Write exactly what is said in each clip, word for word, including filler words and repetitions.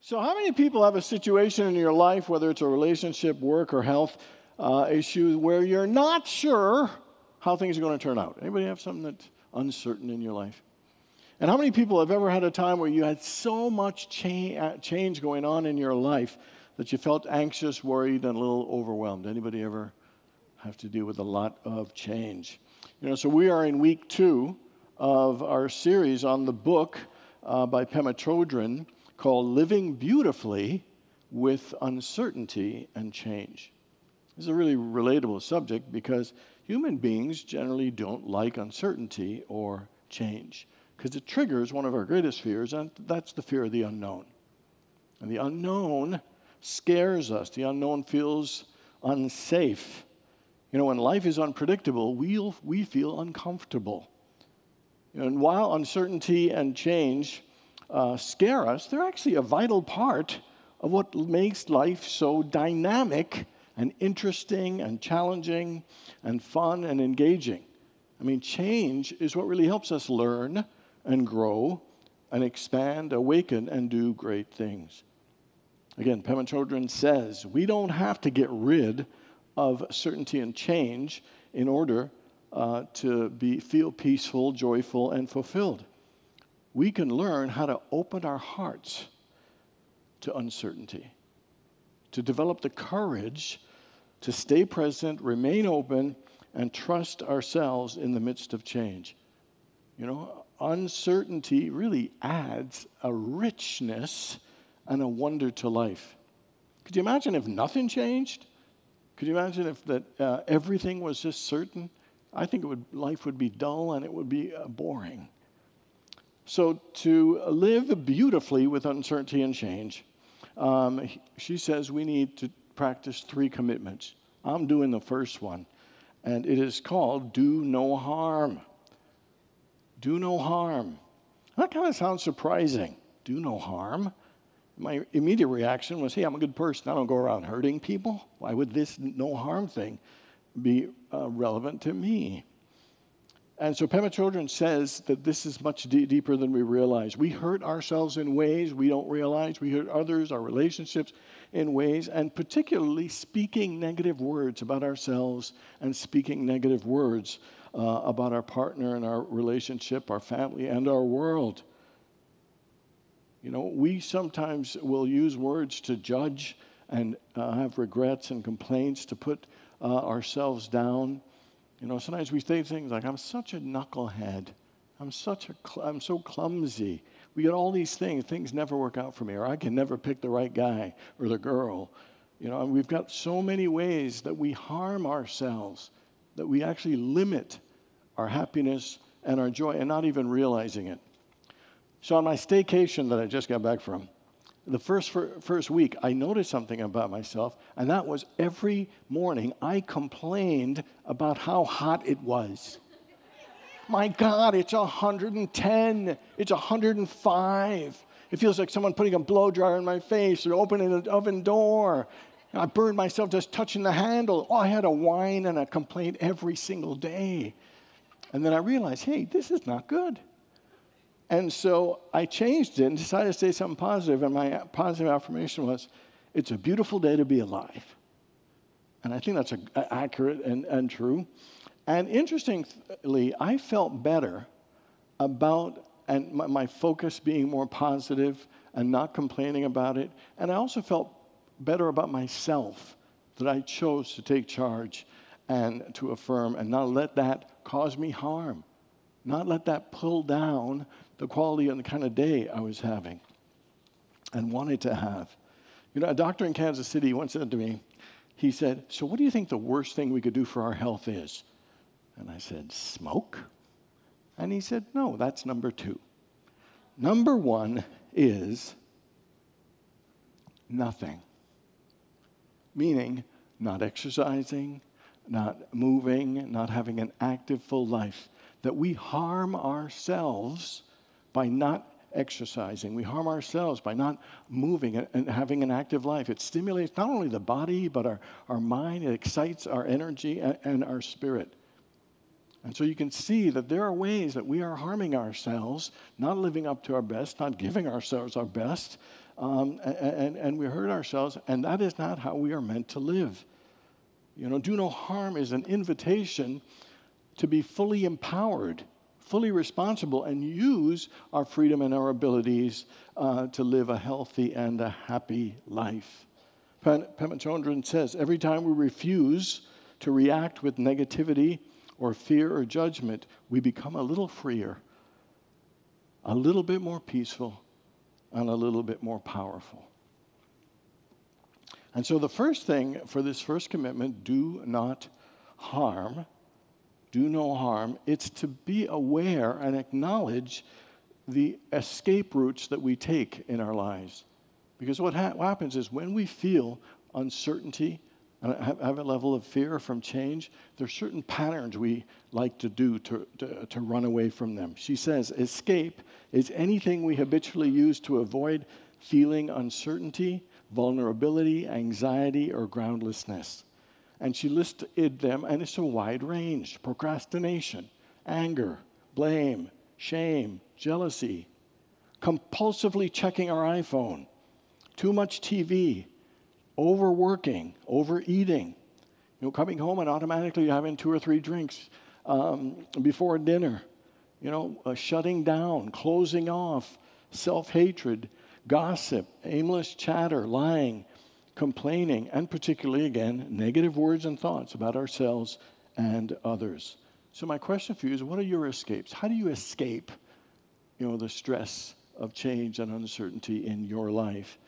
So how many people have a situation in your life, whether it's a relationship, work, or health uh, issue, where you're not sure how things are going to turn out? Anybody have something that's uncertain in your life? And how many people have ever had a time where you had so much cha- change going on in your life that you felt anxious, worried, and a little overwhelmed? Anybody ever have to deal with a lot of change? You know, so we are in week two of our series on the book uh, by Pema Chodron called Living Beautifully with Uncertainty and Change. This is a really relatable subject because human beings generally don't like uncertainty or change because it triggers one of our greatest fears, and that's the fear of the unknown. And the unknown scares us. The unknown feels unsafe. You know, when life is unpredictable, we'll, we feel uncomfortable. And while uncertainty and change uh, scare us, they're actually a vital part of what makes life so dynamic and interesting and challenging and fun and engaging. I mean, change is what really helps us learn and grow and expand, awaken, and do great things. Again, Pema Chodron says we don't have to get rid of certainty and change in order uh, to be, feel peaceful, joyful, and fulfilled. We can learn how to open our hearts to uncertainty, to develop the courage to stay present, remain open, and trust ourselves in the midst of change. You know, uncertainty really adds a richness and a wonder to life. Could you imagine if nothing changed? Could you imagine if that uh, everything was just certain? I think it would, life would be dull and it would be uh, boring. So to live beautifully with uncertainty and change, um, she says we need to practice three commitments. I'm doing the first one, and it is called do no harm. Do no harm. That kind of sounds surprising. Do no harm. My immediate reaction was, hey, I'm a good person. I don't go around hurting people. Why would this no harm thing be uh, relevant to me? And so Pema Chodron says that this is much d- deeper than we realize. We hurt ourselves in ways we don't realize. We hurt others, our relationships in ways, and particularly speaking negative words about ourselves and speaking negative words uh, about our partner and our relationship, our family, and our world. You know, we sometimes will use words to judge and uh, have regrets and complaints to put uh, ourselves down. You know, sometimes we say things like, I'm such a knucklehead. I'm such a, cl- I'm so clumsy. We get all these things. Things never work out for me, or I can never pick the right guy or the girl. You know, and we've got so many ways that we harm ourselves, that we actually limit our happiness and our joy and not even realizing it. So on my staycation that I just got back from, the first first week, I noticed something about myself, and that was every morning I complained about how hot it was. My God, it's one hundred ten. It's one hundred five. It feels like someone putting a blow dryer in my face or opening an oven door. I burned myself just touching the handle. Oh, I had a whine and a complaint every single day. And then I realized, hey, this is not good. And so I changed it and decided to say something positive, and my positive affirmation was, it's a beautiful day to be alive. And I think that's a, a, accurate and, and true. And interestingly, I felt better about and my, my focus being more positive and not complaining about it. And I also felt better about myself, that I chose to take charge and to affirm and not let that cause me harm, not let that pull down the quality and the kind of day I was having and wanted to have. You know, a doctor in Kansas City once said to me, he said, so what do you think the worst thing we could do for our health is? And I said, smoke? And he said, no, that's number two. Number one is nothing, meaning not exercising, not moving, not having an active full life, that we harm ourselves by not exercising. We harm ourselves by not moving and having an active life. It stimulates not only the body, but our, our mind. It excites our energy and, and our spirit. And so you can see that there are ways that we are harming ourselves, not living up to our best, not giving ourselves our best, um, and, and we hurt ourselves, and that is not how we are meant to live. You know, do no harm is an invitation to be fully empowered, fully responsible, and use our freedom and our abilities uh, to live a healthy and a happy life. Pema Chodron says, every time we refuse to react with negativity or fear or judgment, we become a little freer, a little bit more peaceful, and a little bit more powerful. And so the first thing for this first commitment, do not harm, do no harm, it's to be aware and acknowledge the escape routes that we take in our lives. Because what, ha- what happens is when we feel uncertainty and have, have a level of fear from change, there's certain patterns we like to do to, to, to run away from them. She says, escape is anything we habitually use to avoid feeling uncertainty, vulnerability, anxiety, or groundlessness. And she listed them, and it's a wide range. Procrastination, anger, blame, shame, jealousy, compulsively checking our iPhone, too much T V, overworking, overeating, you know, coming home and automatically having two or three drinks um, before dinner, you know, uh, shutting down, closing off, self-hatred, gossip, aimless chatter, lying, complaining, and particularly, again, negative words and thoughts about ourselves and others. So my question for you is, what are your escapes? How do you escape, you know, the stress of change and uncertainty in your life?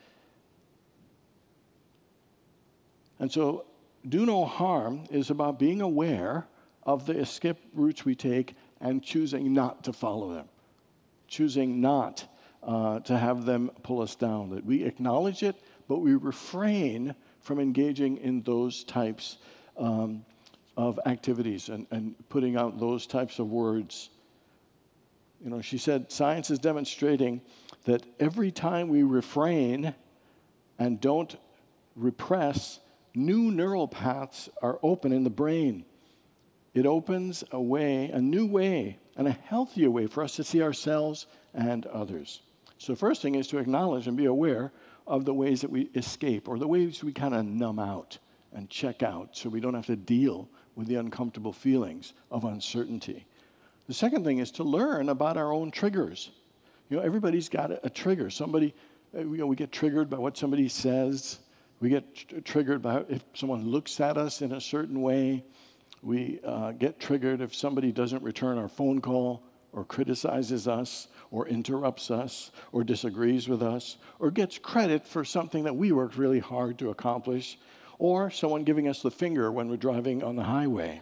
And so, do no harm is about being aware of the escape routes we take and choosing not to follow them, choosing not uh, to have them pull us down. That we acknowledge it, but we refrain from engaging in those types um, of activities and, and putting out those types of words. You know, she said, science is demonstrating that every time we refrain and don't repress, new neural paths are open in the brain. It opens a way, a new way, and a healthier way for us to see ourselves and others. So the first thing is to acknowledge and be aware of the ways that we escape, or the ways we kind of numb out and check out so we don't have to deal with the uncomfortable feelings of uncertainty. The second thing is to learn about our own triggers. You know, everybody's got a, a trigger. Somebody, you know, we get triggered by what somebody says. We get tr- triggered by if someone looks at us in a certain way. We uh, get triggered if somebody doesn't return our phone call, or criticizes us, or interrupts us, or disagrees with us, or gets credit for something that we worked really hard to accomplish, or someone giving us the finger when we're driving on the highway.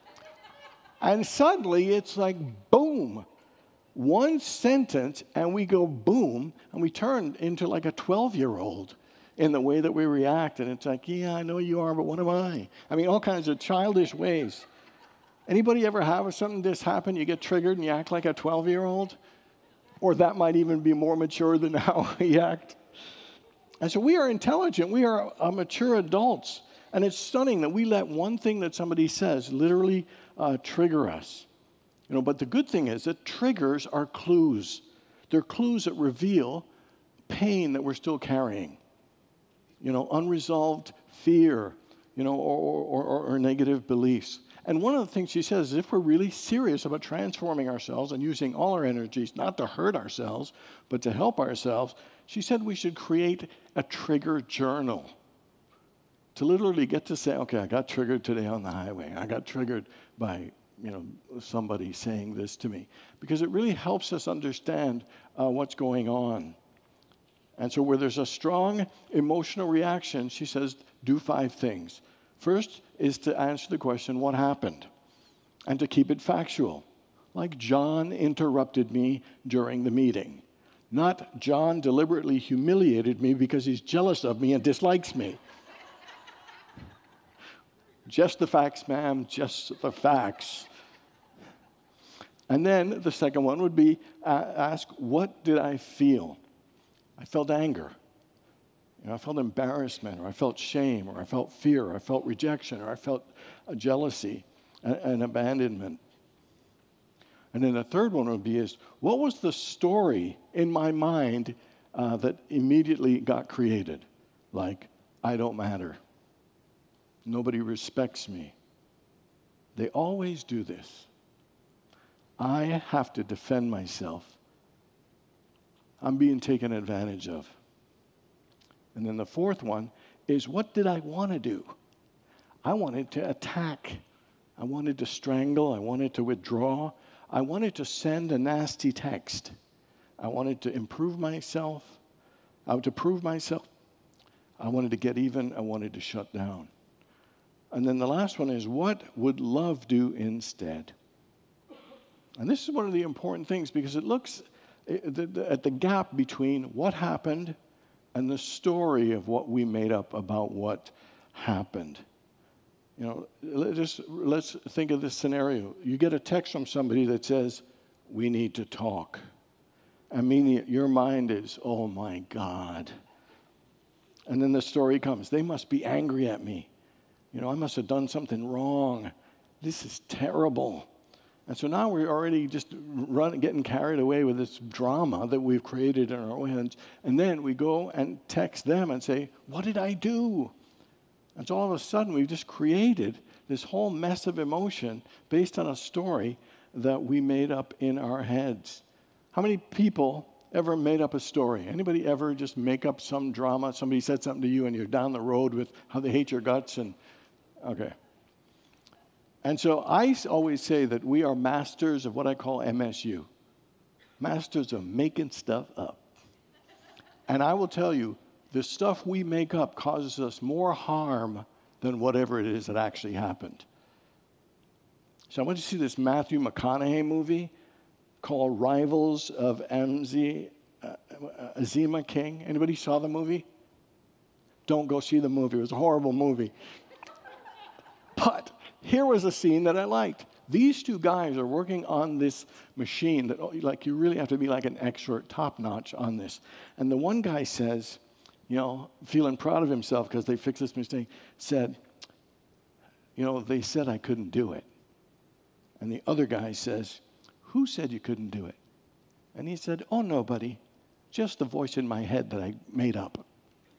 And suddenly it's like, boom, one sentence, and we go boom, and we turn into like a twelve-year-old in the way that we react. And it's like, yeah, I know you are, but what am I? I mean, all kinds of childish ways. Anybody ever have something this happen, you get triggered and you act like a twelve-year-old? Or that might even be more mature than how we act. And so we are intelligent. We are uh, mature adults. And it's stunning that we let one thing that somebody says literally uh, trigger us. You know, but the good thing is that triggers are clues. They're clues that reveal pain that we're still carrying. You know, unresolved fear, you know, or, or, or, or negative beliefs. And one of the things she says is if we're really serious about transforming ourselves and using all our energies, not to hurt ourselves, but to help ourselves, she said we should create a trigger journal. To literally get to say, okay, I got triggered today on the highway. I got triggered by, you know, somebody saying this to me. Because it really helps us understand uh, what's going on. And so where there's a strong emotional reaction, she says, do five things. First is to answer the question, what happened? And to keep it factual. Like John interrupted me during the meeting. Not John deliberately humiliated me because he's jealous of me and dislikes me. Just the facts, ma'am, just the facts. And then the second one would be uh, ask, what did I feel? I felt anger. You know, I felt embarrassment, or I felt shame, or I felt fear, or I felt rejection, or I felt uh, jealousy and, and abandonment. And then the third one would be is, what was the story in my mind uh, that immediately got created, like, I don't matter. Nobody respects me. They always do this. I have to defend myself. I'm being taken advantage of. And then the fourth one is, what did I want to do? I wanted to attack. I wanted to strangle. I wanted to withdraw. I wanted to send a nasty text. I wanted to improve myself. I wanted to prove myself. I wanted to get even. I wanted to shut down. And then the last one is, what would love do instead? And this is one of the important things, because it looks at the gap between what happened and the story of what we made up about what happened. You know, let's just let's think of this scenario. You get a text from somebody that says, we need to talk. I mean, your mind is, oh my God. And then the story comes. They must be angry at me. You know, I must have done something wrong. This is terrible. And so now we're already just run, getting carried away with this drama that we've created in our own heads. And then we go and text them and say, what did I do? And so all of a sudden we've just created this whole mess of emotion based on a story that we made up in our heads. How many people ever made up a story? Anybody ever just make up some drama? Somebody said something to you and you're down the road with how they hate your guts and, okay. And so I always say that we are masters of what I call M S U, masters of making stuff up. And I will tell you, the stuff we make up causes us more harm than whatever it is that actually happened. So I went to see this Matthew McConaughey movie called Rivals of Amzi, uh, Azima King. Anybody saw the movie? Don't go see the movie. It was a horrible movie. But here was a scene that I liked. These two guys are working on this machine that, like, you really have to be like an expert, top-notch on this. And the one guy says, you know, feeling proud of himself because they fixed this mistake, said, you know, they said I couldn't do it. And the other guy says, who said you couldn't do it? And he said, oh, nobody, just the voice in my head that I made up.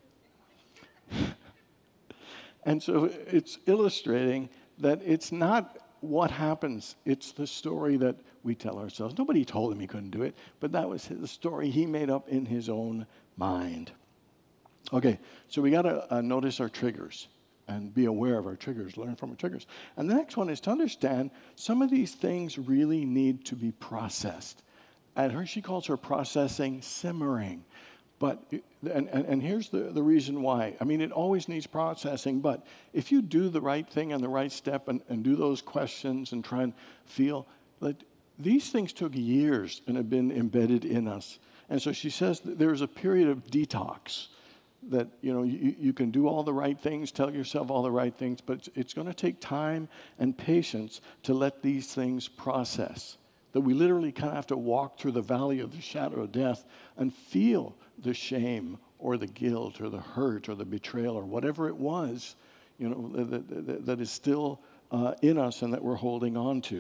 And so it's illustrating that it's not what happens, it's the story that we tell ourselves. Nobody told him he couldn't do it, but that was the story he made up in his own mind. Okay, so we got to uh, notice our triggers and be aware of our triggers, learn from our triggers. And the next one is to understand some of these things really need to be processed. And her, she calls her processing simmering. But, and, and, and here's the, the reason why. I mean, it always needs processing, but if you do the right thing and the right step and, and do those questions and try and feel, that these things took years and have been embedded in us. And so she says that there's a period of detox that, you know, you, you can do all the right things, tell yourself all the right things, but it's, it's going to take time and patience to let these things process. That we literally kind of have to walk through the valley of the shadow of death and feel the shame or the guilt or the hurt or the betrayal or whatever it was, you know, that, that, that is still uh, in us and that we're holding on to.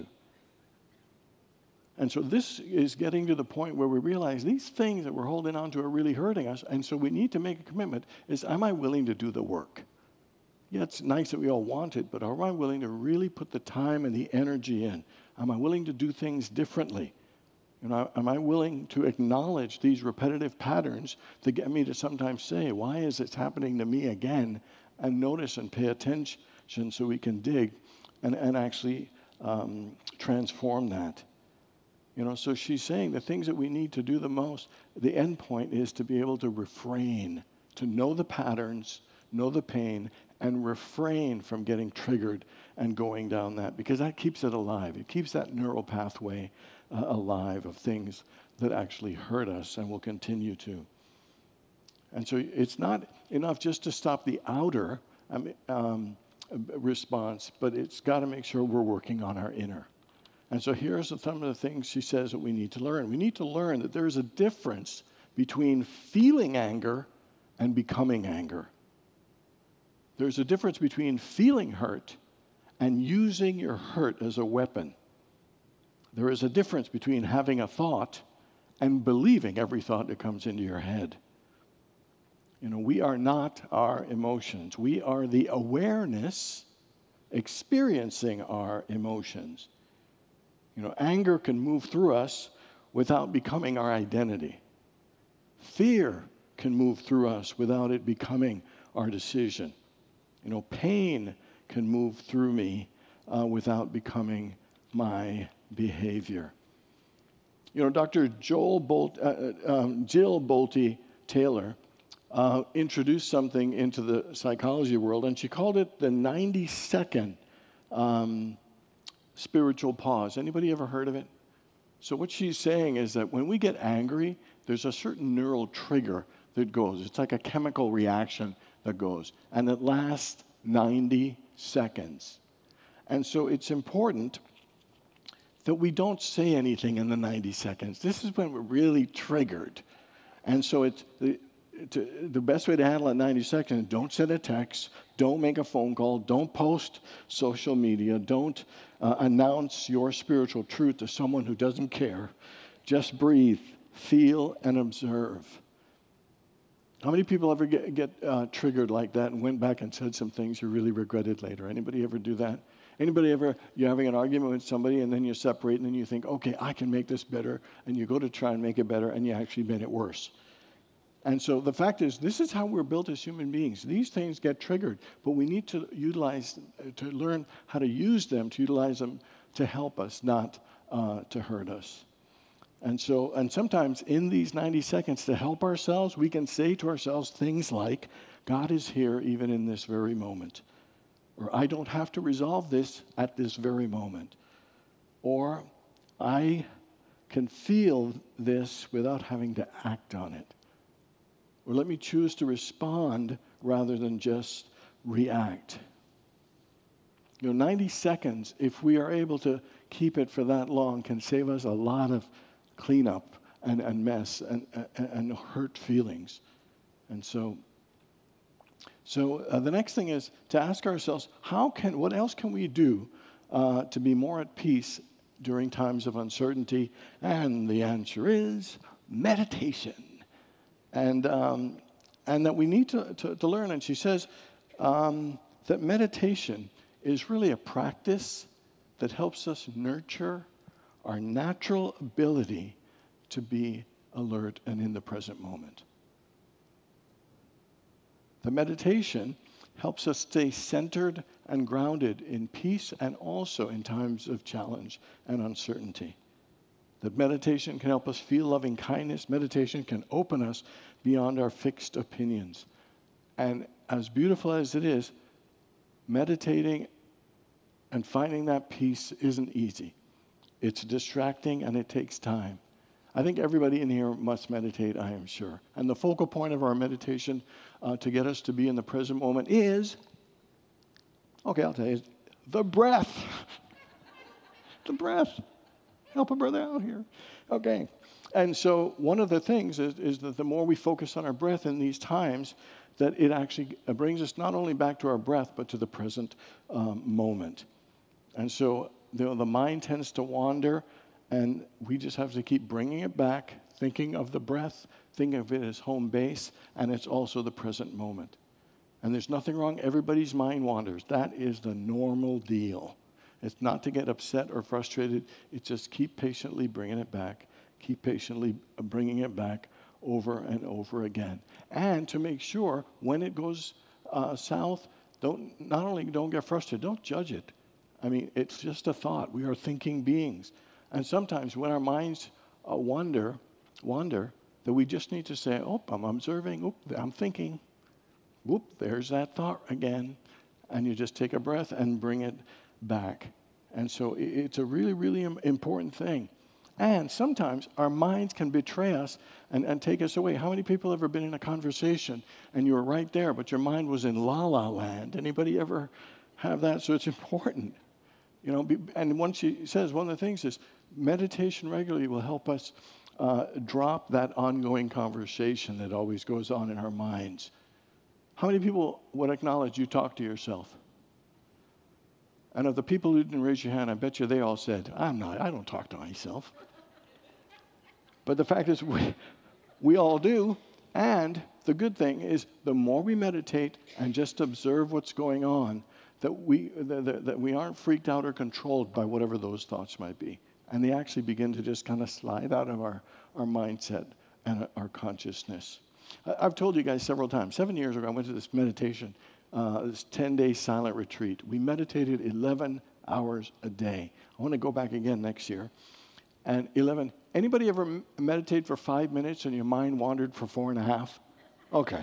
And so this is getting to the point where we realize these things that we're holding on to are really hurting us. And so we need to make a commitment is, am I willing to do the work? Yeah, it's nice that we all want it, but am I willing to really put the time and the energy in? Am I willing to do things differently? You know, am I willing to acknowledge these repetitive patterns that get me to sometimes say, why is it happening to me again? And notice and pay attention so we can dig and, and actually um, transform that. You know, so she's saying the things that we need to do the most, the end point is to be able to refrain, to know the patterns, know the pain, and refrain from getting triggered and going down that, because that keeps it alive. It keeps that neural pathway uh, alive of things that actually hurt us and will continue to. And so it's not enough just to stop the outer um, um, response, but it's got to make sure we're working on our inner. And so here's some of the things she says that we need to learn. We need to learn that there's a difference between feeling anger and becoming anger. There's a difference between feeling hurt and using your hurt as a weapon. There is a difference between having a thought and believing every thought that comes into your head. You know, we are not our emotions. We are the awareness experiencing our emotions. You know, anger can move through us without becoming our identity. Fear can move through us without it becoming our decision. You know, pain can move through me uh, without becoming my behavior. You know, Doctor Joel Bolt, uh, um, Jill Bolte Taylor uh, introduced something into the psychology world, and she called it the ninety-second um, spiritual pause. Anybody ever heard of it? So what she's saying is that when we get angry, there's a certain neural trigger that goes. It's like a chemical reaction that goes, and it lasts ninety seconds. And so it's important that we don't say anything in the ninety seconds. This is when we're really triggered. And so it's the, to, the best way to handle it in ninety seconds, don't send a text, don't make a phone call, don't post social media, don't uh, announce your spiritual truth to someone who doesn't care. Just breathe, feel, and observe. How many people ever get, get uh, triggered like that and went back and said some things you really regretted later? Anybody ever do that? Anybody ever, you're having an argument with somebody and then you separate and then you think, okay, I can make this better, and you go to try and make it better and you actually made it worse. And so the fact is, this is how we're built as human beings. These things get triggered, but we need to utilize, to learn how to use them, to utilize them to help us, not uh, to hurt us. And so, and sometimes in these ninety seconds to help ourselves, we can say to ourselves things like, God is here even in this very moment. Or I don't have to resolve this at this very moment. Or I can feel this without having to act on it. Or let me choose to respond rather than just react. You know, ninety seconds, if we are able to keep it for that long, can save us a lot of cleanup and, and mess and, and, and hurt feelings. And so, so uh, the next thing is to ask ourselves, how can, what else can we do uh, to be more at peace during times of uncertainty? And the answer is meditation. And, um, and that we need to, to, to learn. And she says um, that meditation is really a practice that helps us nurture our natural ability to be alert and in the present moment. The meditation helps us stay centered and grounded in peace and also in times of challenge and uncertainty. That meditation can help us feel loving kindness. Meditation can open us beyond our fixed opinions. And as beautiful as it is, meditating and finding that peace isn't easy. It's distracting and it takes time. I think everybody in here must meditate, I am sure. And the focal point of our meditation uh, to get us to be in the present moment is, okay, I'll tell you, the breath. The breath. Help a brother out here. Okay. And so one of the things is, is that the more we focus on our breath in these times, that it actually brings us not only back to our breath, but to the present um, moment. And so the, the mind tends to wander, and we just have to keep bringing it back, thinking of the breath, thinking of it as home base, and it's also the present moment. And there's nothing wrong. Everybody's mind wanders. That is the normal deal. It's not to get upset or frustrated. It's just keep patiently bringing it back, keep patiently bringing it back over and over again. And to make sure when it goes uh, south, don't not only don't get frustrated, don't judge it. I mean, it's just a thought. We are thinking beings. And sometimes when our minds uh, wander, wander, that we just need to say, oh, I'm observing, oh, I'm thinking. Whoop, there's that thought again. And you just take a breath and bring it back. And so it's a really, really important thing. And sometimes our minds can betray us and, and take us away. How many people have ever been in a conversation and you were right there, but your mind was in la la land? Anybody ever have that? So it's important. You know, and when she says, one of the things is meditation regularly will help us uh, drop that ongoing conversation that always goes on in our minds. How many people would acknowledge you talk to yourself? And of the people who didn't raise your hand, I bet you they all said, I'm not, I don't talk to myself. But the fact is, we, we all do. And the good thing is the more we meditate and just observe what's going on, that we, that, that that we aren't freaked out or controlled by whatever those thoughts might be. And they actually begin to just kind of slide out of our, our mindset and our consciousness. I, I've told you guys several times, seven years ago, I went to this meditation, uh, this ten-day silent retreat. We meditated eleven hours a day. I want to go back again next year. And eleven, anybody ever m- meditate for five minutes and your mind wandered for four and a half? Okay.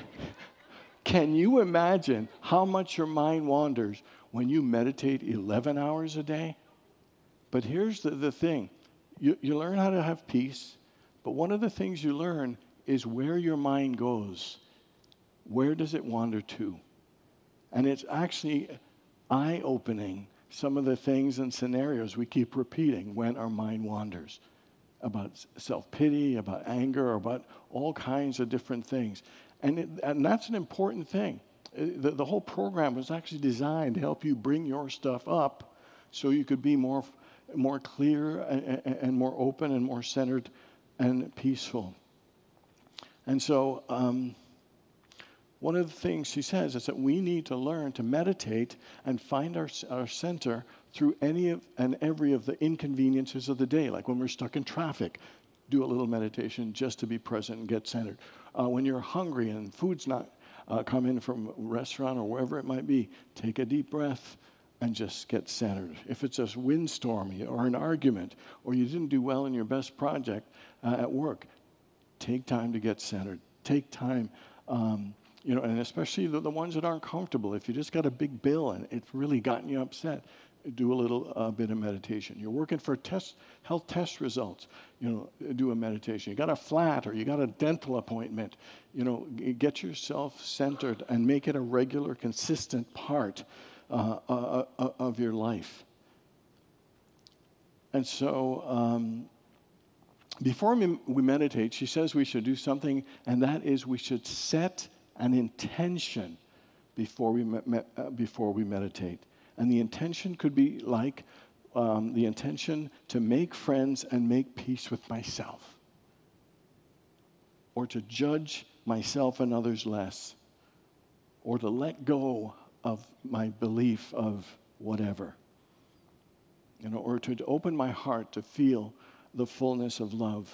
Can you imagine how much your mind wanders when you meditate eleven hours a day? But here's the, the thing. You, you learn how to have peace, but one of the things you learn is where your mind goes. Where does it wander to? And it's actually eye-opening, some of the things and scenarios we keep repeating when our mind wanders. About self-pity, about anger, about all kinds of different things. And, it, and that's an important thing. The, the whole program was actually designed to help you bring your stuff up so you could be more, more clear and, and more open and more centered and peaceful. And so um, one of the things she says is that we need to learn to meditate and find our, our center through any of and every of the inconveniences of the day. Like when we're stuck in traffic, do a little meditation just to be present and get centered. Uh, when you're hungry and food's not uh, coming from a restaurant or wherever it might be, take a deep breath and just get centered. If it's a windstormy or an argument, or you didn't do well in your best project uh, at work, take time to get centered. Take time, um, you know, and especially the, the ones that aren't comfortable. If you just got a big bill and it's really gotten you upset, do a little uh, bit of meditation. You're working for test, health test results, you know, do a meditation. You got a flat or you got a dental appointment, you know, get yourself centered and make it a regular, consistent part uh, uh, uh, of your life. And so um, before we, we meditate, she says we should do something, and that is we should set an intention before we, me- me- uh, before we meditate. And the intention could be like um, the intention to make friends and make peace with myself, or to judge myself and others less, or to let go of my belief of whatever, you know, or to open my heart to feel the fullness of love,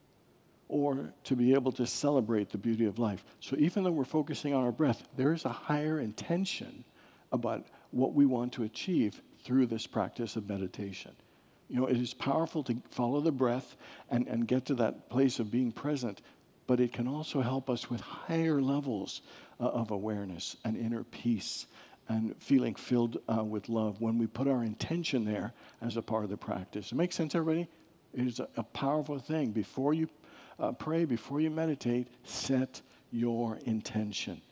or to be able to celebrate the beauty of life. So even though we're focusing on our breath, there is a higher intention about what we want to achieve through this practice of meditation. You know, it is powerful to follow the breath and, and get to that place of being present, but it can also help us with higher levels uh, of awareness and inner peace and feeling filled uh, with love when we put our intention there as a part of the practice. It makes sense, everybody? It is a, a powerful thing. Before you uh, pray, before you meditate, set your intention.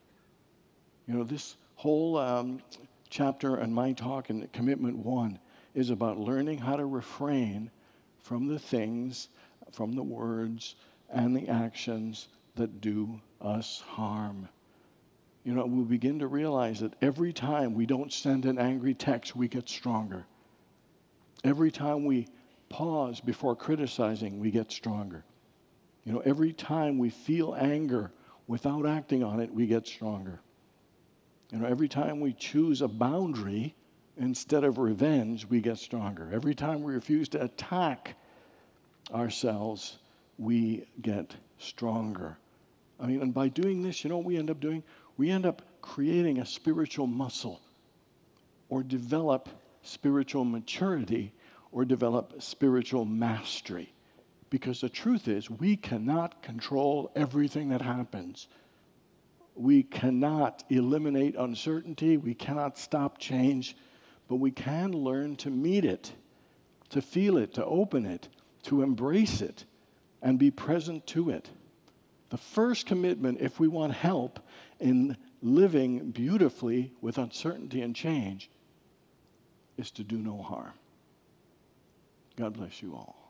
You know, this whole um, chapter and my talk in Commitment One is about learning how to refrain from the things, from the words, and the actions that do us harm. You know, we begin to realize that every time we don't send an angry text, we get stronger. Every time we pause before criticizing, we get stronger. You know, every time we feel anger without acting on it, we get stronger. You know, every time we choose a boundary instead of revenge, we get stronger. Every time we refuse to attack ourselves, we get stronger. I mean, and by doing this, you know what we end up doing? We end up creating a spiritual muscle, or develop spiritual maturity, or develop spiritual mastery. Because the truth is, we cannot control everything that happens. We cannot eliminate uncertainty. We cannot stop change. But we can learn to meet it, to feel it, to open it, to embrace it, and be present to it. The first commitment, if we want help in living beautifully with uncertainty and change, is to do no harm. God bless you all.